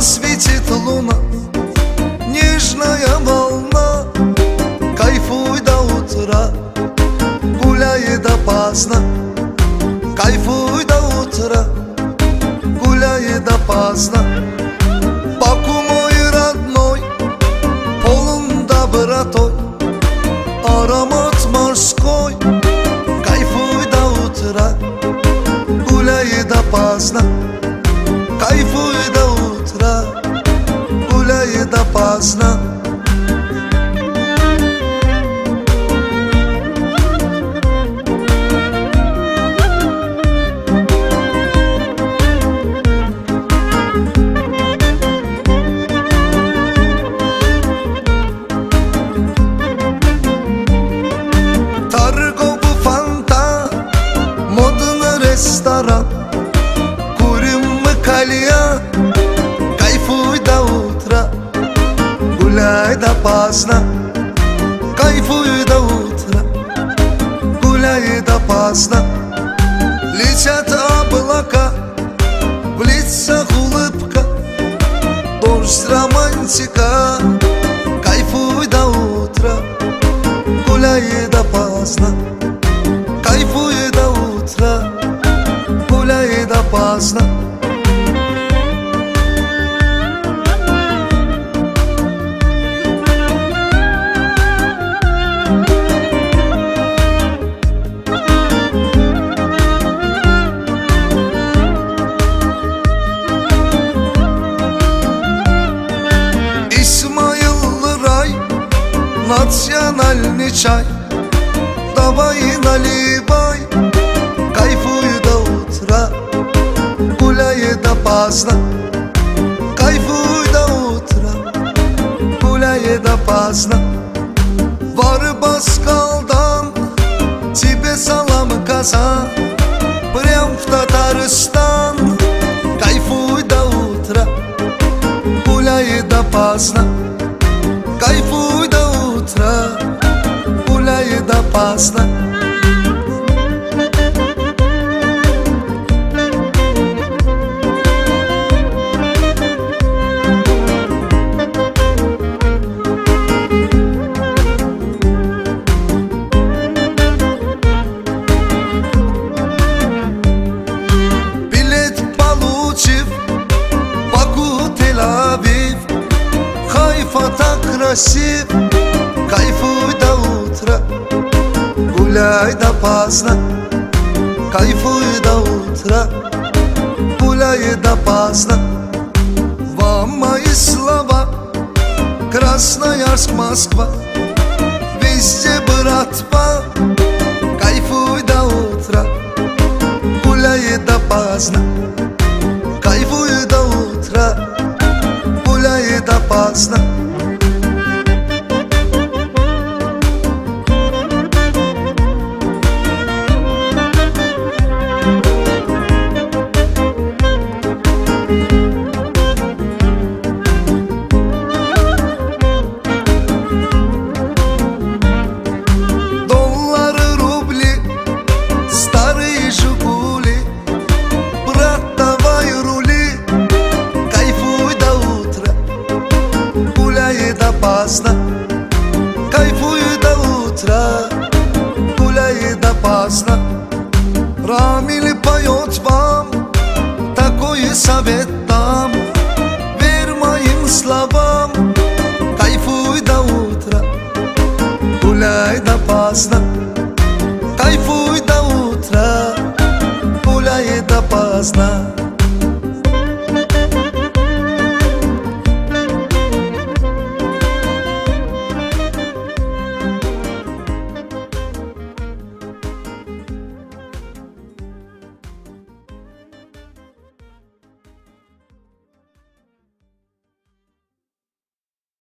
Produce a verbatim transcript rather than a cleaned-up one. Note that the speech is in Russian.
светит луна, нежная волна. Кайфуй до утра, гуляй допоздна. Кайфуй до утра, гуляй допоздна. Баку мой родной, полон добротой, аромат морской. Кайфуй до утра, гуляй допоздна. Кайфуй до утра, гуляй допоздна. Торговый фонтан, модный ресторан, курим мы кальян. Кайфуй до утра, гуляй допоздна. Кайфуй до утра, гуляй допоздна. Летят облака, в лицах улыбка, дождь романтика. Кайфуй до утра, гуляй допоздна. Кайфуй до утра, гуляй допоздна. Национальный чай, давай наливай. Кайфуй до утра, гуляй допоздна. Кайфуй до утра, гуляй допоздна. Var Баскалдан, тебе салам, Казан, прям в Татарстан. Кайфуй до утра, гуляй допоздна. Кайфуй до утра, гуляй допоздна. Билет получив, Баку, Тель-Авив, Хайфа так красив. Кайфуй до утра, гуляй допоздна. Кайфуй до утра, гуляй допоздна. Вам мои слова, Красноярск, Москва, везде братва. Кайфуй до утра, гуляй допоздна. Кайфуй до утра, гуляй допоздна. Доллары, рубли, старые Жигули, брат, давай рули. Кайфуй до утра, гуляй допоздна. Кайфуй до утра, гуляй допоздна. Рамиль поет вам, такой совет дам. Верь моим словам, кайфуй до утра, гуляй допоздна. Кайфуй до утра, гуляй допоздна.